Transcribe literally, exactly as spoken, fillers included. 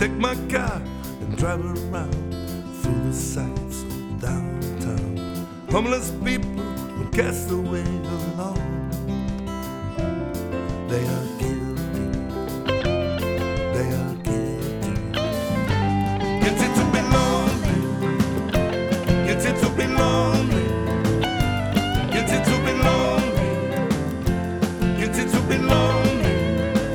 take my car and drive around through the sights of downtown. Homeless people who cast away alone, they are